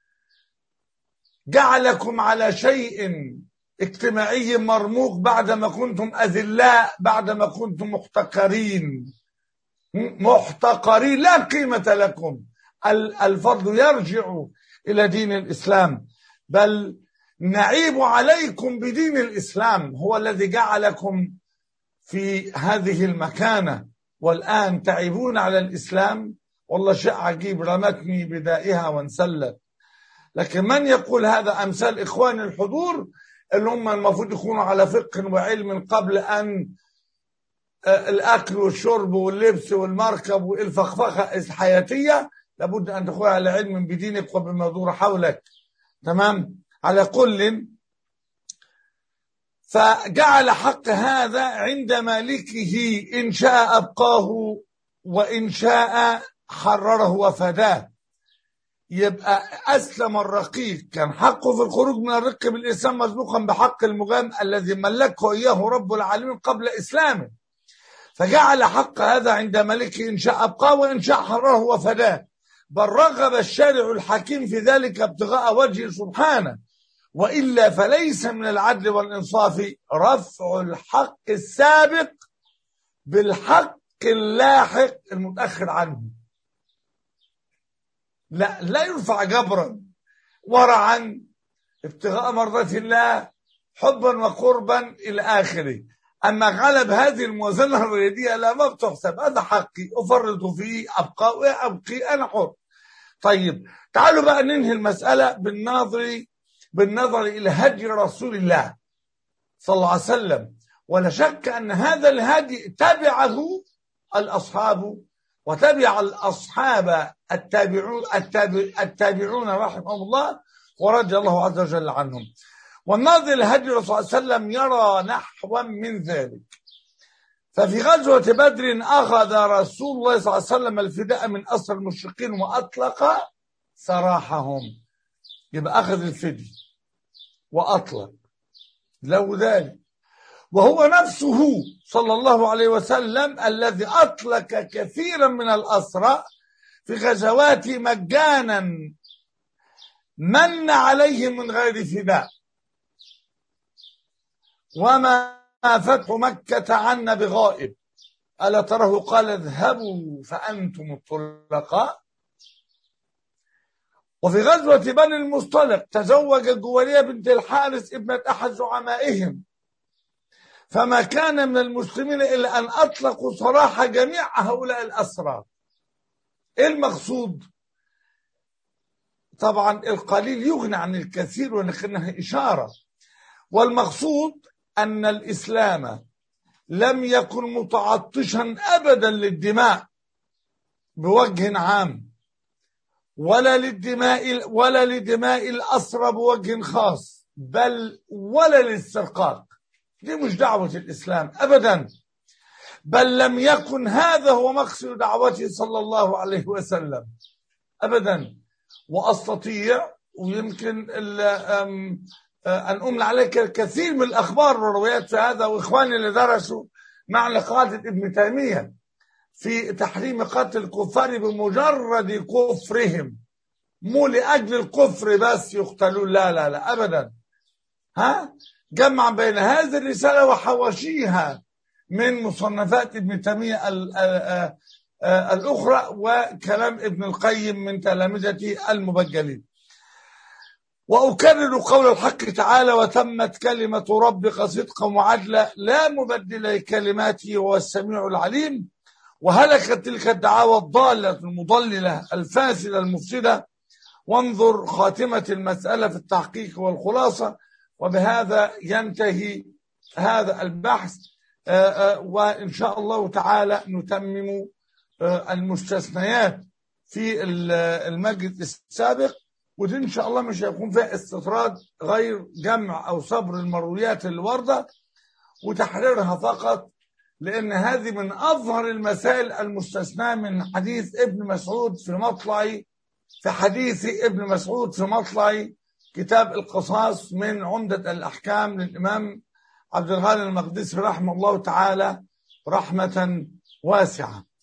جعلكم على شيء اجتماعي مرموق بعدما كنتم أذلاء، بعدما كنتم محتقرين محتقرين لا قيمة لكم. الفضل يرجع إلى دين الإسلام، بل نعيب عليكم بدين الإسلام، هو الذي جعلكم في هذه المكانة، والآن تعيبون على الإسلام. والله شيء عجيب، رمتني بدائها وانسلت. لكن من يقول هذا؟ أمثال إخوان الحضور اللي هم المفروض يكونوا على فقه وعلم قبل أن الأكل والشرب واللبس والمركب والفخفخة الحياتية، لابد أن تكون على علم بدينك وبما يدور حولك. تمام؟ على كل، فجعل حق هذا عند مالكه، إن شاء أبقاه وإن شاء حرره وفداه. يبقى أسلم الرقيق كان حقه في الخروج من الرق بالإسلام مسبوقا بحق المغام الذي ملكه إياه رب العالمين قبل إسلامه، فجعل حق هذا عند ملكه إن شاء أبقاه وإن شاء حرره وفداه. بل رغب الشارع الحكيم في ذلك ابتغاء وجهه سبحانه، وإلا فليس من العدل والإنصاف رفع الحق السابق بالحق اللاحق المتأخر عنه. لا لا يرفع جبرا ورعا ابتغاء مرضات الله حبا وقربا إلى آخره. أما غلب هذه الموازنة الرياضية لا، ما بتحسب، هذا حقي أفرط فيه، أبقى وأبقي، أنا حر. طيب تعالوا بقى ننهي المسألة بالنظر بالنظر إلى هدي رسول الله صلى الله عليه وسلم. ولا شك أن هذا الهدي تبعه الأصحاب، وتبع الأصحاب التابعون التابع التابعون رحمهم الله ورضي الله عز وجل عنهم. والناظر الهدي الرسول صلى الله عليه وسلم يرى نحوا من ذلك. ففي غزوة بدر أخذ رسول الله صلى الله عليه وسلم الفداء من أسر المشركين وأطلق سراحهم، يبقى أخذ الفدية وأطلق له ذلك، وهو نفسه صلى الله عليه وسلم الذي أطلق كثيرا من الأسرى في غزواته مجانا، من عليهم من غير فداء. وما فتح مكة عنا بغائب، ألا تره قال اذهبوا فأنتم الطلقاء. وفي غزوة بني المصطلق تزوج جويرية بنت الحارث ابنة أحد زعمائهم، فما كان من المسلمين إلا أن أطلقوا سراح جميع هؤلاء الأسرى. إيه المقصود؟ طبعا القليل يغني عن الكثير ولكنها إشارة، والمقصود أن الإسلام لم يكن متعطشا أبدا للدماء بوجه عام، ولا للدماء ولا لدماء الأسرى بوجه خاص، بل ولا للاسترقاق. دي مش دعوة الإسلام أبدا، بل لم يكن هذا هو مقصد دعوته صلى الله عليه وسلم أبدا. وأستطيع ويمكن أن أملى عليك الكثير من الأخبار والروايات في هذا، وإخواني اللي درسوا معنى قاعدة ابن تيمية في تحريم قتل الكفار بمجرد كفرهم، مو لأجل الكفر بس يقتلون، لا لا لا أبدا. ها جمع بين هذه الرسالة وحواشيها من مصنفات ابن تيمية الأخرى وكلام ابن القيم من تلامذته المبجلين. وأكرر قول الحق تعالى وتمت كلمة ربك صدقا وعدلا لا مبدل لكلماته وهو السميع العليم. وهلكت تلك الدعاوى الضالة المضللة الفاسدة المفسدة. وانظر خاتمة المسألة في التحقيق والخلاصة. وبهذا ينتهي هذا البحث، وإن شاء الله تعالى نتمم المستثنيات في المجلس السابق، ودي إن شاء الله مش هيكون فيها استطراد غير جمع أو صبر المرويات الواردة وتحريرها فقط، لأن هذه من أظهر المسائل المستثناة من حديث ابن مسعود في مطلع في حديث ابن مسعود في مطلع كتاب القصاص من عمدة الأحكام للإمام عبد الغني المقدسي رحمه الله تعالى رحمة واسعة.